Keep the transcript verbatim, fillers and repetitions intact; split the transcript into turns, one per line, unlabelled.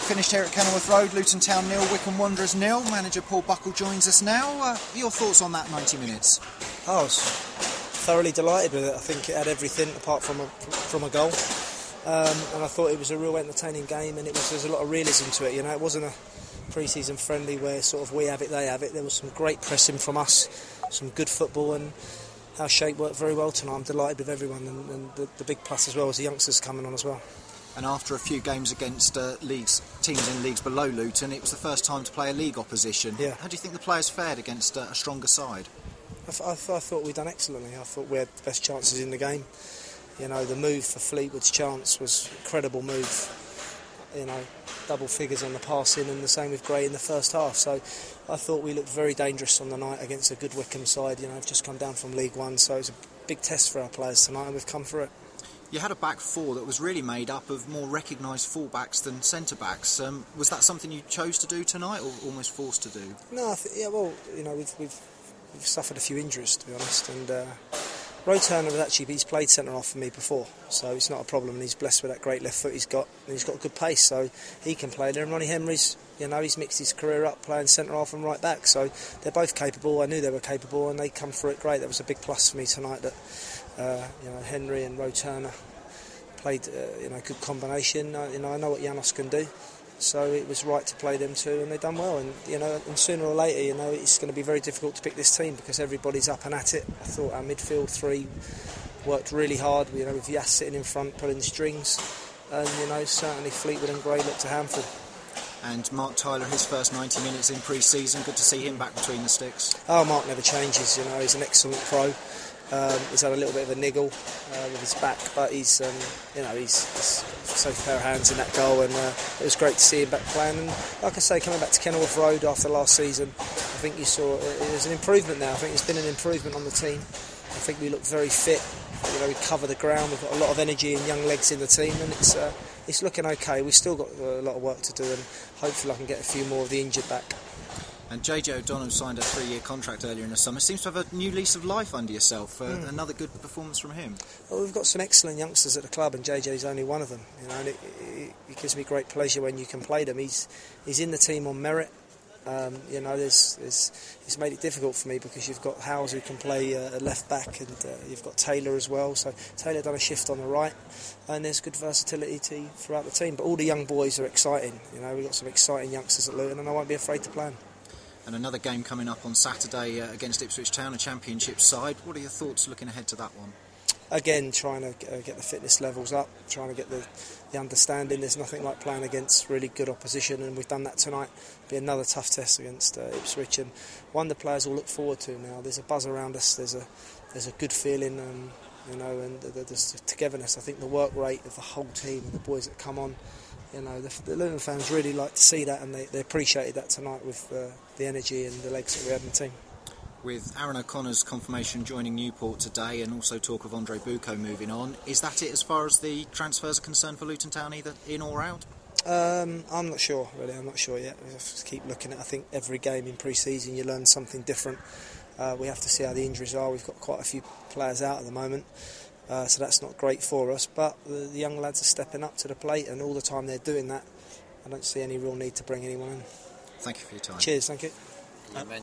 finished here at Kenilworth Road, Luton Town nil, Wycombe Wanderers nil. Manager Paul Buckle joins us now. Uh, your thoughts on that ninety minutes?
I was thoroughly delighted with it. I think it had everything apart from a, from a goal. Um, and I thought it was a real entertaining game, and it was there's a lot of realism to it. You know, it wasn't a pre-season friendly where sort of we have it, they have it. There was some great pressing from us, some good football, and our shape worked very well tonight. I'm delighted with everyone, and, and the, the big plus as well was the youngsters coming on as well.
And after a few games against uh, leagues, teams in leagues below Luton, it was the first time to play a league opposition.
Yeah.
How do you think the players fared against uh, a stronger side?
I, th- I, th- I thought we'd done excellently. I thought we had the best chances in the game. You know, the move for Fleetwood's chance was an incredible move. You know, double figures on the passing, and the same with Gray in the first half. So I thought we looked very dangerous on the night against a good Wycombe side. You know, I've just come down from League One, so it's a big test for our players tonight, and we've come through it.
You had a back four that was really made up of more recognised full-backs than centre-backs. Um, was that something you chose to do tonight, or almost forced to do?
No, I th- yeah, well, you know, we've, we've we've suffered a few injuries, to be honest, and uh, Roy Turner has actually he's played centre-half for me before, so it's not a problem, and he's blessed with that great left foot he's got, and he's got good pace, so he can play there. And Ronnie Henry's, you know, he's mixed his career up playing centre-half and right back, so they're both capable. I knew they were capable, and they come through it great. That was a big plus for me tonight, that uh, you know, Henry and Roy Turner played, uh, you know, good combination. Uh, you know, I know what Janos can do, so it was right to play them two, and they've done well. And you know, and sooner or later, you know, it's going to be very difficult to pick this team because everybody's up and at it. I thought our midfield three worked really hard. You know, with Yass sitting in front, pulling strings, and you know, certainly Fleetwood and Gray looked a handful.
And Mark Tyler, his first ninety minutes in pre-season, good to see him back between the sticks.
Oh, Mark never changes. You know, he's an excellent pro. Um, he's had a little bit of a niggle uh, with his back, but he's, um, you know, he's, he's so pair of hands in that goal, and uh, it was great to see him back playing. And like I say, coming back to Kenilworth Road after last season, I think you saw uh, there's an improvement now. I think there's been an improvement on the team. I think we look very fit. You know, we cover the ground. We've got a lot of energy and young legs in the team, and it's uh, it's looking okay. We've still got a lot of work to do, and hopefully I can get a few more of the injured back.
And J J O'Donnell signed a three-year contract earlier in the summer. Seems to have a new lease of life under yourself. Uh, mm. Another good performance from him.
Well, we've got some excellent youngsters at the club, and J J's only one of them. You know, and it, it, it gives me great pleasure when you can play them. He's he's in the team on merit. Um, you know, there's, there's, it's made it difficult for me because you've got Howes who can play uh, left back, and uh, you've got Taylor as well. So Taylor done a shift on the right, and there's good versatility to, throughout the team. But all the young boys are exciting. You know, we've got some exciting youngsters at Luton, and I won't be afraid to play them.
And another game coming up on Saturday uh, against Ipswich Town, a championship side. What are your thoughts looking ahead to that one?
Again, trying to uh, get the fitness levels up, trying to get the, the understanding. There's nothing like playing against really good opposition, and we've done that tonight. It'll be another tough test against uh, Ipswich, and one the players will look forward to now. There's a buzz around us. There's a there's a good feeling, um, you know, and there's togetherness. I think the work rate of the whole team, the boys that come on. You know, the, the Luton fans really like to see that, and they, they appreciated that tonight with uh, the energy and the legs that we had in the team.
With Aaron O'Connor's confirmation joining Newport today, and also talk of Andre Bucco moving on, is that it as far as the transfers are concerned for Luton Town, either in or out?
Um, I'm not sure, really. I'm not sure yet. We have to keep looking at. I think every game in pre-season you learn something different. Uh, we have to see how the injuries are. We've got quite a few players out at the moment. Uh, so that's not great for us, but the, the young lads are stepping up to the plate, and all the time they're doing that, I don't see any real need to bring anyone in.
Thank you for your time.
Cheers, thank you.
you